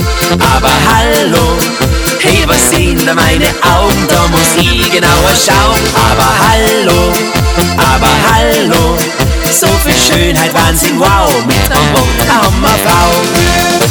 Aber hallo, hey, was sehen da meine Augen? Da muss ich genauer schauen. Aber hallo, so viel Schönheit, Wahnsinn, wow. Mit am Boot, eine Hammerfrau.